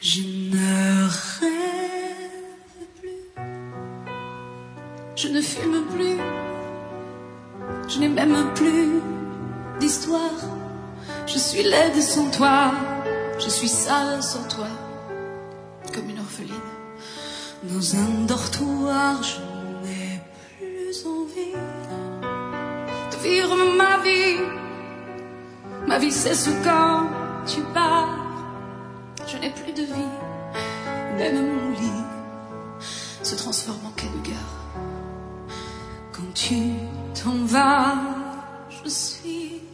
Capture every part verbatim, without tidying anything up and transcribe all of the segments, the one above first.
Je ne rêve plus, je ne fume plus, je n'ai même plus d'histoire. Je suis laide sans toi, je suis sale sans toi, comme une orpheline dans un dortoir. Je n'ai plus envie de vivre ma vie. Ma vie cesse quand tu pars. Je n'ai plus de vie, même mon lit se transforme en quai de gare. Quand tu t'en vas, je suis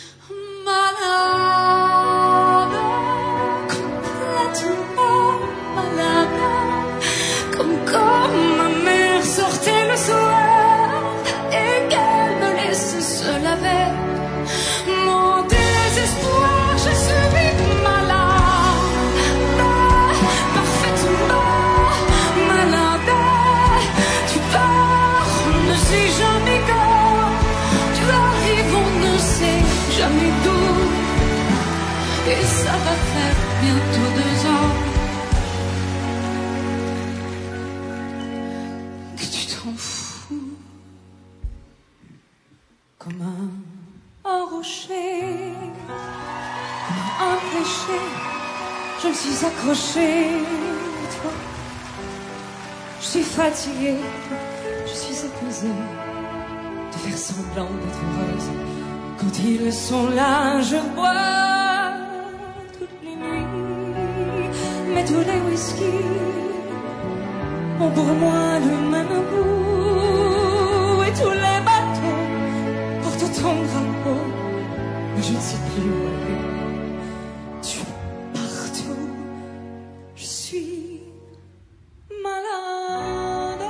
malade, complètement malade, comme quand ma mère sortait le soir et qu'elle me laissait seule avec mon désespoir. Je suis malade, parfaitement malade. Tu pars, on ne sait jamais quand. Tu arrives, on ne sait jamais d'où. Et ça va faire bientôt deux ans que tu t'en fous. Comme un, un rocher, comme un péché, je me suis accrochée à toi. Je suis fatiguée, je suis épuisée de faire semblant d'être heureuse. Quand ils sont là, je bois toutes les nuits. Mais tous les whisky ont pour moi le même goût. Et tous les bateaux portent ton drapeau. Mais je ne sais plus où aller. Tu es partout. Je suis malade,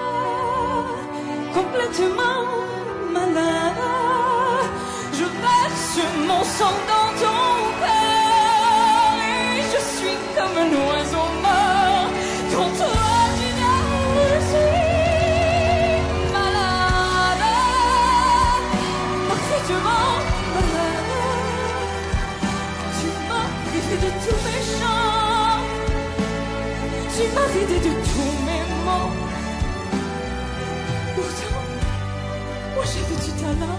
complètement malade. Je verse mon sang dans ton cœur et je suis comme un oiseau mort dont toi tu n'as. Je suis malade, parfaitement malade. Tu m'as privé de tous mes chants, tu m'as vidé de tous mes mots. Pourtant, moi j'avais du talent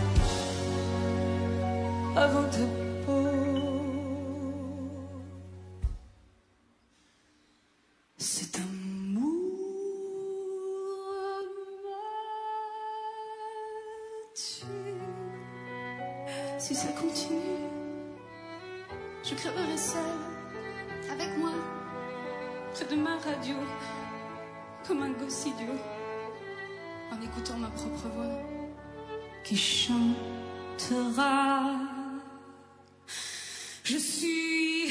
avant ta peau. Cet amour me tue. Si ça continue, je crèverai seule, avec moi, près de ma radio, comme un gosse idiot, en écoutant ma propre voix qui chantera. Je suis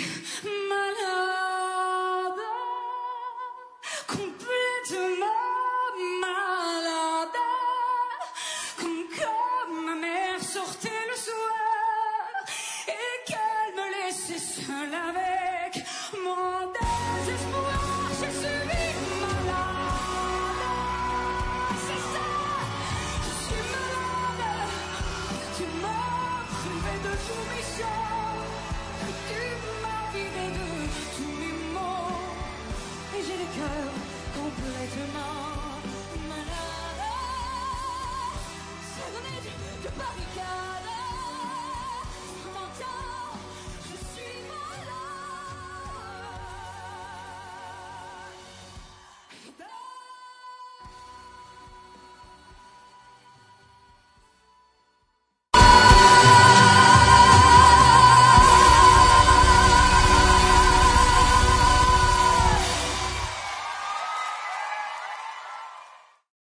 malade, complètement malade, comme quand ma mère sortait le soir et qu'elle me laissait seule avec